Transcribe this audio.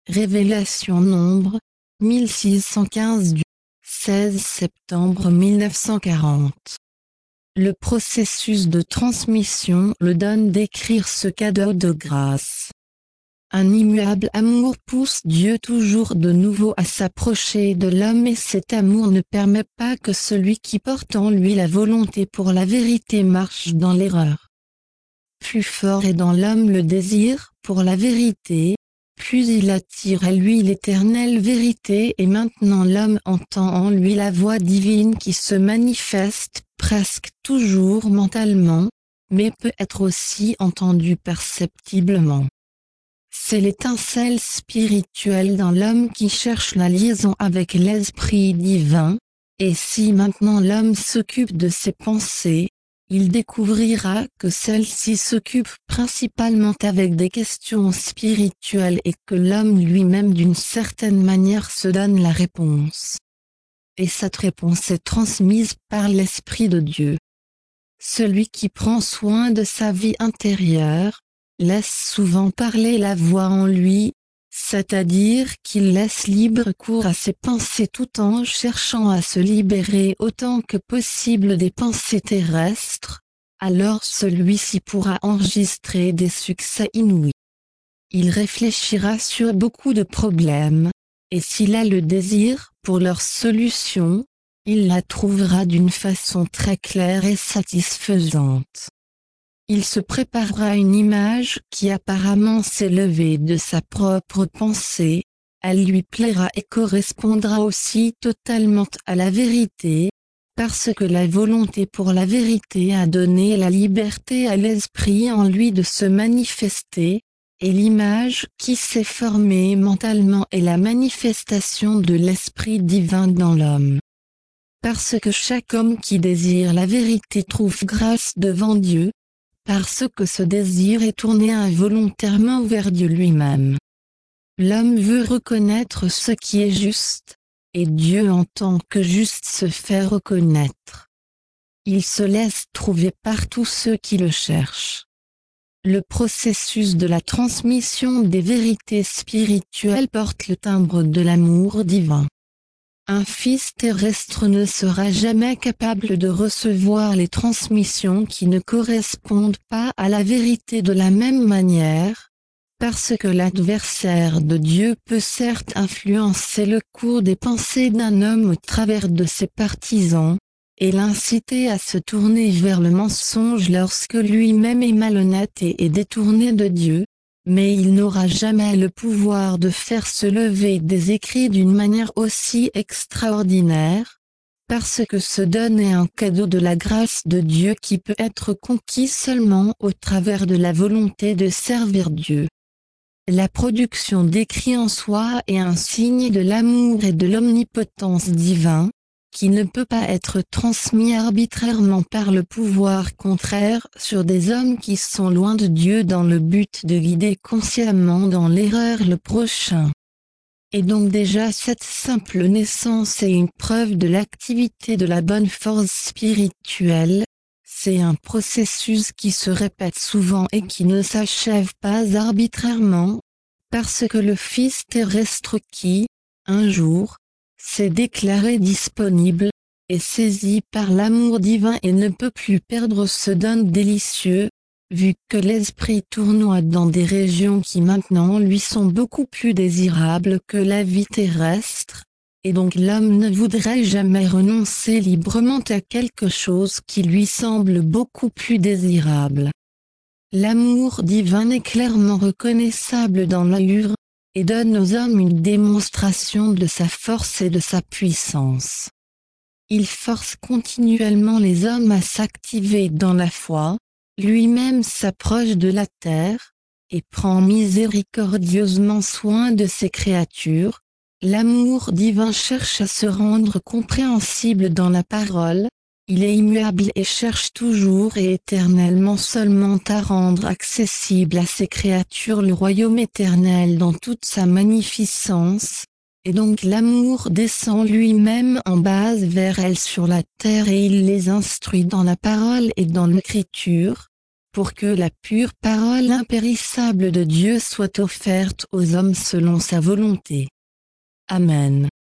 Révélation Nombre, 1615 du 16 septembre 1940. Le processus de transmission le donne d'écrire ce cadeau de grâce. Un immuable amour pousse Dieu toujours de nouveau à s'approcher de l'homme et cet amour ne permet pas que celui qui porte en lui la volonté pour la vérité marche dans l'erreur. Plus fort est dans l'homme le désir pour la vérité, plus il attire à lui l'éternelle vérité et maintenant l'homme entend en lui la voix divine qui se manifeste presque toujours mentalement, mais peut être aussi entendue perceptiblement. C'est l'étincelle spirituelle dans l'homme qui cherche la liaison avec l'Esprit divin, et si maintenant l'homme s'occupe de ses pensées, il découvrira que celle-ci s'occupe principalement avec des questions spirituelles et que l'homme lui-même d'une certaine manière se donne la réponse. Et cette réponse est transmise par l'Esprit de Dieu. Celui qui prend soin de sa vie intérieure, laisse souvent parler la voix en lui, c'est-à-dire qu'il laisse libre cours à ses pensées tout en cherchant à se libérer autant que possible des pensées terrestres, alors celui-ci pourra enregistrer des succès inouïs. Il réfléchira sur beaucoup de problèmes, et s'il a le désir pour leur solution, il la trouvera d'une façon très claire et satisfaisante. Il se préparera une image qui apparemment s'est levée de sa propre pensée, elle lui plaira et correspondra aussi totalement à la vérité, parce que la volonté pour la vérité a donné la liberté à l'esprit en lui de se manifester, et l'image qui s'est formée mentalement est la manifestation de l'esprit divin dans l'homme. Parce que chaque homme qui désire la vérité trouve grâce devant Dieu, parce que ce désir est tourné involontairement vers Dieu lui-même. L'homme veut reconnaître ce qui est juste, et Dieu en tant que juste se fait reconnaître. Il se laisse trouver par tous ceux qui le cherchent. Le processus de la transmission des vérités spirituelles porte le timbre de l'amour divin. Un fils terrestre ne sera jamais capable de recevoir les transmissions qui ne correspondent pas à la vérité de la même manière, parce que l'adversaire de Dieu peut certes influencer le cours des pensées d'un homme au travers de ses partisans, et l'inciter à se tourner vers le mensonge lorsque lui-même est malhonnête et est détourné de Dieu. Mais il n'aura jamais le pouvoir de faire se lever des écrits d'une manière aussi extraordinaire, parce que ce don est un cadeau de la grâce de Dieu qui peut être conquis seulement au travers de la volonté de servir Dieu. La production d'écrits en soi est un signe de l'amour et de l'omnipotence divin, qui ne peut pas être transmis arbitrairement par le pouvoir contraire sur des hommes qui sont loin de Dieu dans le but de guider consciemment dans l'erreur le prochain. Et donc déjà cette simple naissance est une preuve de l'activité de la bonne force spirituelle, c'est un processus qui se répète souvent et qui ne s'achève pas arbitrairement, parce que le Fils terrestre qui, un jour, s'est déclaré disponible, est saisi par l'amour divin et ne peut plus perdre ce don délicieux, vu que l'esprit tournoie dans des régions qui maintenant lui sont beaucoup plus désirables que la vie terrestre, et donc l'homme ne voudrait jamais renoncer librement à quelque chose qui lui semble beaucoup plus désirable. L'amour divin est clairement reconnaissable dans l'œuvre, et donne aux hommes une démonstration de sa force et de sa puissance. Il force continuellement les hommes à s'activer dans la foi, lui-même s'approche de la terre, et prend miséricordieusement soin de ses créatures. L'amour divin cherche à se rendre compréhensible dans la parole, il est immuable et cherche toujours et éternellement seulement à rendre accessible à ses créatures le royaume éternel dans toute sa magnificence, et donc l'amour descend lui-même en base vers elles sur la terre et il les instruit dans la parole et dans l'écriture, pour que la pure parole impérissable de Dieu soit offerte aux hommes selon sa volonté. Amen.